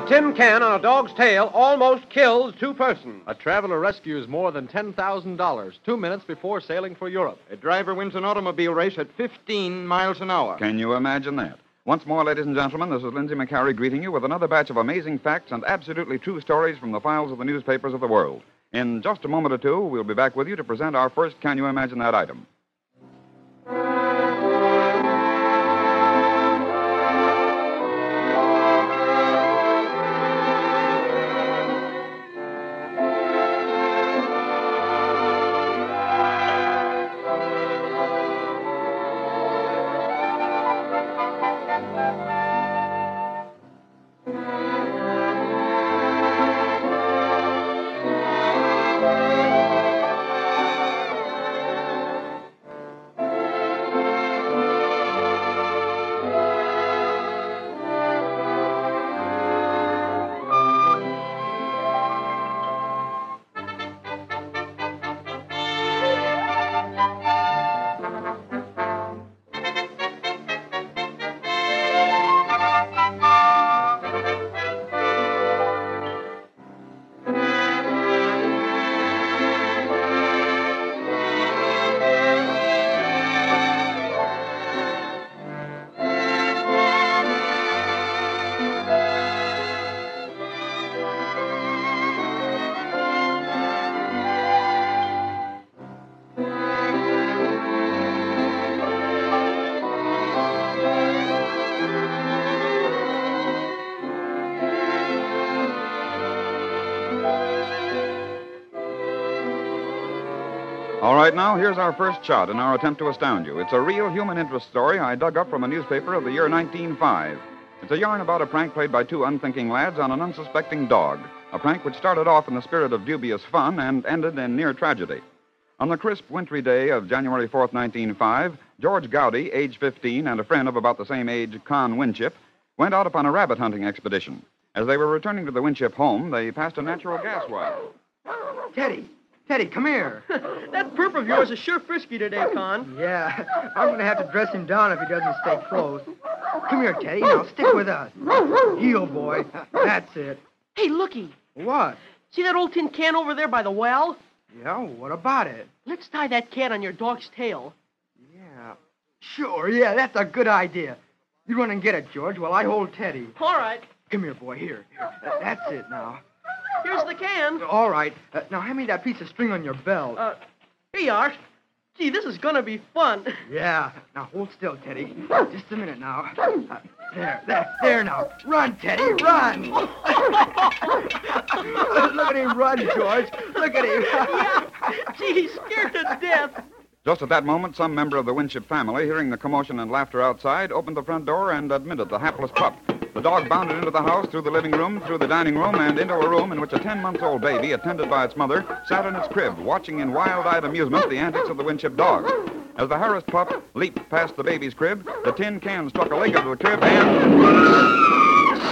tin can on a dog's tail almost kills two persons. A traveler rescues more than $10,000 2 minutes before sailing for Europe. A driver wins an automobile race at 15 miles an hour. Can you imagine that? Once more, ladies and gentlemen, this is Lindsay McCarry greeting you with another batch of amazing facts and absolutely true stories from the files of the newspapers of the world. In just a moment or two, we'll be back with you to present our first Can You Imagine That item. All right, now, here's our first shot in our attempt to astound you. It's a real human interest story I dug up from a newspaper of the year 1905. It's a yarn about a prank played by two unthinking lads on an unsuspecting dog, a prank which started off in the spirit of dubious fun and ended in near tragedy. On the crisp, wintry day of January 4th, 1905, George Gowdy, age 15, and a friend of about the same age, Con Winship, went out upon a rabbit hunting expedition. As they were returning to the Winship home, they passed a natural gas well. Teddy, come here. That perp of yours is sure frisky today, Con. Yeah, I'm going to have to dress him down if he doesn't stay close. Come here, Teddy. Now, stick with us. Heel, boy. That's it. Hey, looky. What? See that old tin can over there by the well? Yeah, what about it? Let's tie that can on your dog's tail. Yeah. Sure, yeah, that's a good idea. You run and get it, George, while I hold Teddy. All right. Come here, boy. Here. That's it now. Here's the can. All right. Now, hand me that piece of string on your belt. Here you are. Gee, this is going to be fun. Yeah. Now, hold still, Teddy. Just a minute now. There now. Run, Teddy, run. Look at him run, George. Look at him. Yeah. Gee, he's scared to death. Just at that moment, some member of the Winship family, hearing the commotion and laughter outside, opened the front door and admitted the hapless pup. The dog bounded into the house, through the living room, through the dining room, and into a room in which a 10-month-old baby, attended by its mother, sat in its crib, watching in wild-eyed amusement the antics of the Winship dog. As the harassed pup leaped past the baby's crib, the tin can struck a leg of the crib and...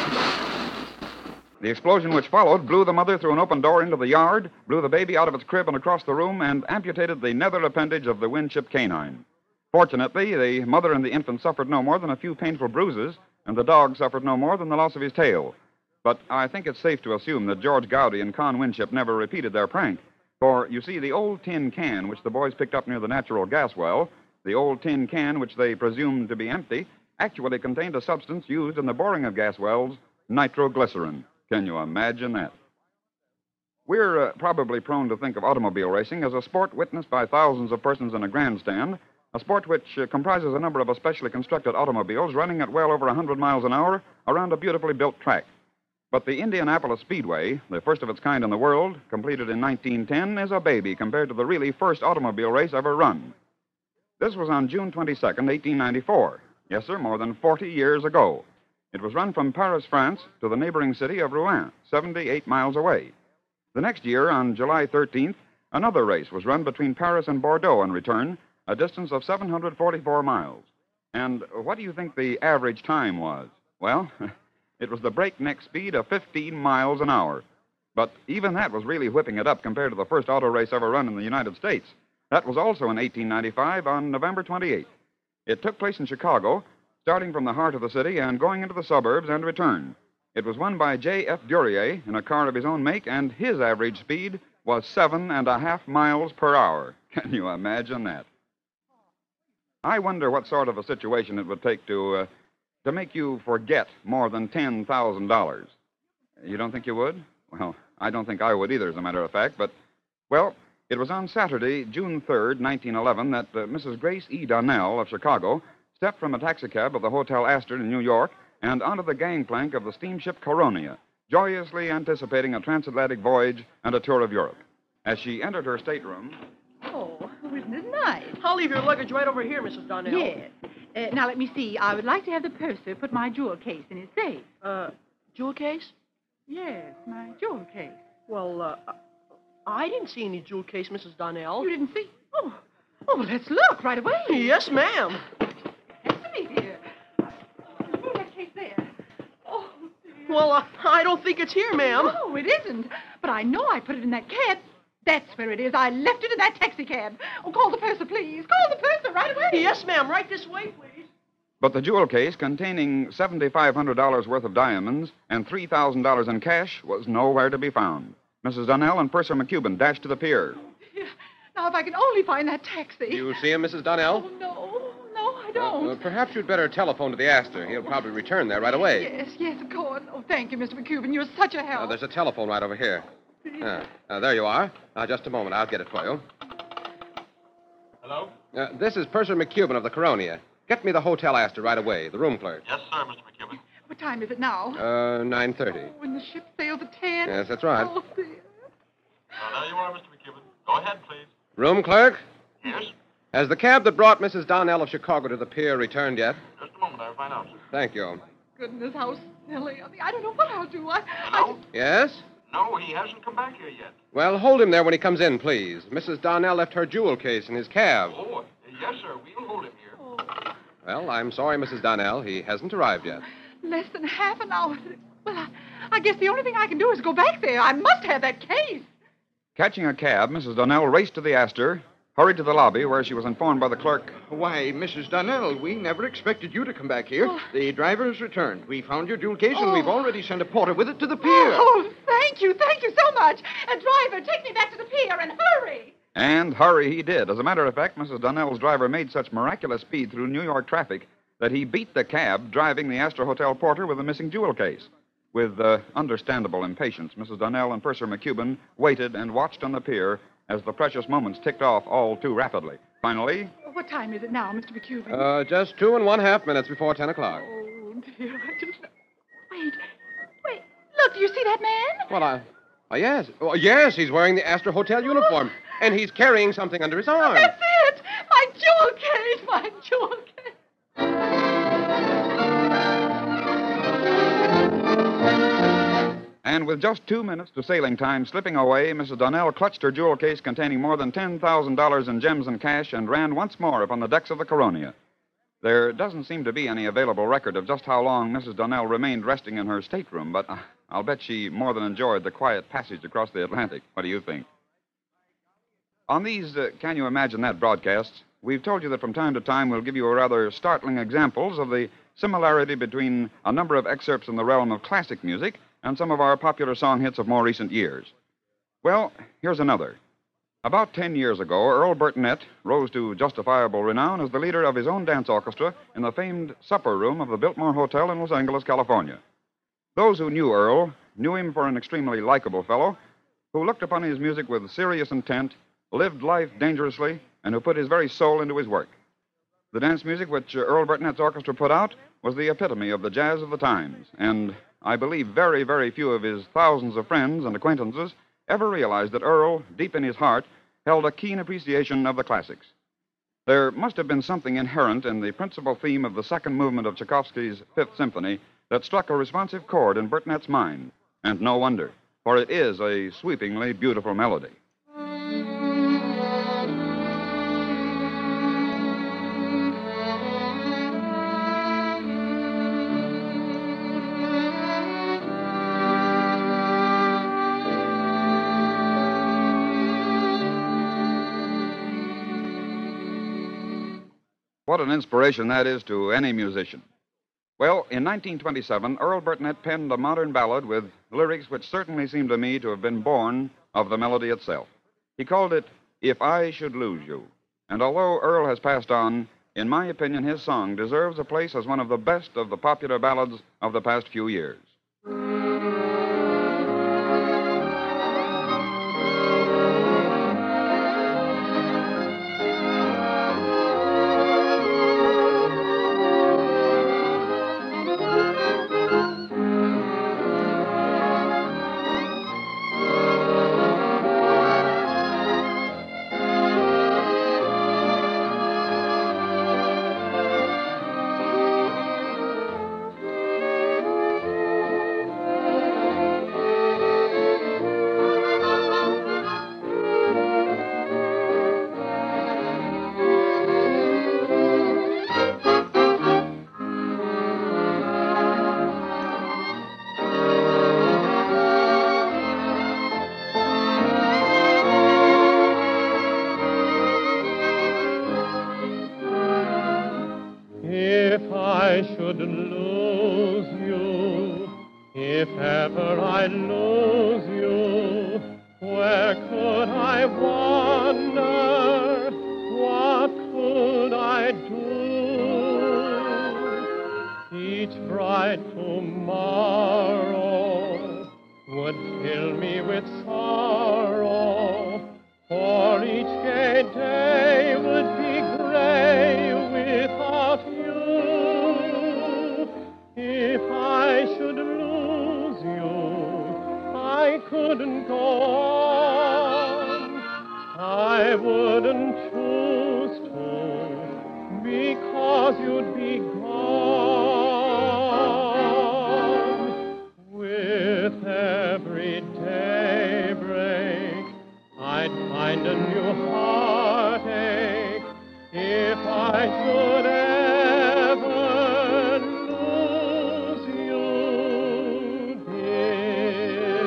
The explosion which followed blew the mother through an open door into the yard, blew the baby out of its crib and across the room, and amputated the nether appendage of the Winship canine. Fortunately, the mother and the infant suffered no more than a few painful bruises, and the dog suffered no more than the loss of his tail. But I think it's safe to assume that George Gowdy and Con Winship never repeated their prank. For, you see, the old tin can which the boys picked up near the natural gas well, the old tin can which they presumed to be empty, actually contained a substance used in the boring of gas wells, nitroglycerin. Can you imagine that? We're probably prone to think of automobile racing as a sport witnessed by thousands of persons in a grandstand, a sport which comprises a number of especially constructed automobiles running at well over 100 miles an hour around a beautifully built track. But the Indianapolis Speedway, the first of its kind in the world, completed in 1910, is a baby compared to the really first automobile race ever run. This was on June 22nd, 1894. Yes, sir, more than 40 years ago. It was run from Paris, France, to the neighboring city of Rouen, 78 miles away. The next year, on July 13th, another race was run between Paris and Bordeaux in return, a distance of 744 miles. And what do you think the average time was? Well, it was the breakneck speed of 15 miles an hour. But even that was really whipping it up compared to the first auto race ever run in the United States. That was also in 1895 on November 28th. It took place in Chicago, starting from the heart of the city and going into the suburbs and return. It was won by J.F. Duryea in a car of his own make, and his average speed was 7.5 miles per hour. Can you imagine that? I wonder what sort of a situation it would take to make you forget more than $10,000. You don't think you would? Well, I don't think I would either, as a matter of fact, but, well, it was on Saturday, June 3rd, 1911, that Mrs. Grace E. Donnell of Chicago stepped from a taxicab of the Hotel Astor in New York and onto the gangplank of the steamship Coronia, joyously anticipating a transatlantic voyage and a tour of Europe. As she entered her stateroom... Oh, isn't this nice? I'll leave your luggage right over here, Mrs. Donnell. Yes. Now, let me see. I would like to have the purser put my jewel case in his safe. Jewel case? Yes, my jewel case. Well, I didn't see any jewel case, Mrs. Donnell. You didn't see? Oh, well, let's look right away. Yes, ma'am. Sesame, dear. Put that case there. Oh, dear. Well, I don't think it's here, ma'am. No, it isn't. But I know I put it in that cab. That's where it is. I left it in that taxicab. Oh, call the purser, please. Call the purser right away. Yes, ma'am. Right this way, please. But the jewel case, containing $7,500 worth of diamonds and $3,000 in cash, was nowhere to be found. Mrs. Donnell and Purser McCubbin dashed to the pier. Dear. Now, if I can only find that taxi. You see him, Mrs. Donnell? Oh, no, I don't. Perhaps you'd better telephone to the Astor. He'll probably return there right away. Yes, of course. Oh, thank you, Mr. McCubbin. You're such a help. There's a telephone right over here. There you are. Just a moment. I'll get it for you. Hello? This is Purser McCubbin of the Coronia. Get me the Hotel Astor right away, the room clerk. Yes, sir, Mr. McCubbin. What time is it now? 9:30. Oh, and the ship sails at 10? Yes, that's right. Oh, dear. There you are, Mr. McCubbin. Go ahead, please. Room clerk? Yes? Has the cab that brought Mrs. Donnell of Chicago to the pier returned yet? Just a moment. I'll find out, sir. Thank you. Goodness, how silly. I don't know what I'll do. Hello? Yes? No, he hasn't come back here yet. Well, hold him there when he comes in, please. Mrs. Donnell left her jewel case in his cab. Oh, yes, sir. We'll hold him here. Well, I'm sorry, Mrs. Donnell. He hasn't arrived yet. Less than half an hour. Well, I guess the only thing I can do is go back there. I must have that case. Catching a cab, Mrs. Donnell raced to the Astor, hurried to the lobby, where she was informed by the clerk. Why, Mrs. Donnell, we never expected you to come back here. The driver has returned. We found your jewel case, and we've already sent a porter with it to the pier. Oh, thank you so much. Driver, take me back to the pier and hurry. And hurry he did. As a matter of fact, Mrs. Donnell's driver made such miraculous speed through New York traffic that he beat the cab driving the Astor Hotel porter with the missing jewel case. With understandable impatience, Mrs. Donnell and Purser McCubbin waited and watched on the pier as the precious moments ticked off all too rapidly. Finally... What time is it now, Mr. McCubbin? Just 2.5 minutes before 10 o'clock. Oh, dear, I just... Wait. Look, do you see that man? Well, yes. Oh, yes, he's wearing the Astor Hotel uniform. And he's carrying something under his arm. That's it! My jewel case! And with just 2 minutes to sailing time slipping away, Mrs. Donnell clutched her jewel case containing more than $10,000 in gems and cash and ran once more upon the decks of the Coronia. There doesn't seem to be any available record of just how long Mrs. Donnell remained resting in her stateroom, but I'll bet she more than enjoyed the quiet passage across the Atlantic. What do you think? On these Can You Imagine That broadcasts, we've told you that from time to time we'll give you rather startling examples of the similarity between a number of excerpts in the realm of classic music and some of our popular song hits of more recent years. Well, here's another. About 10 years ago, Earl Burtonette rose to justifiable renown as the leader of his own dance orchestra in the famed supper room of the Biltmore Hotel in Los Angeles, California. Those who knew Earl knew him for an extremely likable fellow who looked upon his music with serious intent, lived life dangerously, and who put his very soul into his work. The dance music which Earl Burtonette's orchestra put out was the epitome of the jazz of the times, and I believe very, very few of his thousands of friends and acquaintances ever realized that Earl, deep in his heart, held a keen appreciation of the classics. There must have been something inherent in the principal theme of the second movement of Tchaikovsky's Fifth Symphony that struck a responsive chord in Burtonette's mind, and no wonder, for it is a sweepingly beautiful melody. What an inspiration that is to any musician. Well, in 1927, Earl Burtonette penned a modern ballad with lyrics which certainly seem to me to have been born of the melody itself. He called it If I Should Lose You. And although Earl has passed on, in my opinion, his song deserves a place as one of the best of the popular ballads of the past few years. If I should lose you, if ever I lose you, where could I wander? What could I do? Each bright tomorrow would fill me with sorrow, for each gay day would be gray without you. If I should lose you, I couldn't go on. I wouldn't choose to, because you'd be gone. With every daybreak, I'd find a new heartache. If I should ever lose you, dear.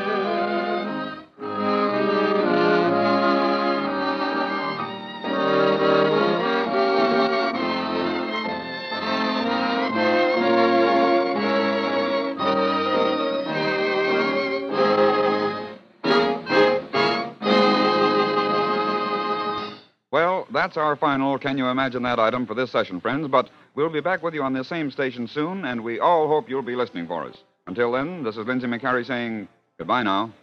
Well, that's our final Can You Imagine That item for this session, friends. But we'll be back with you on this same station soon, and we all hope you'll be listening for us. Until then, this is Lindsay McCarry saying goodbye now.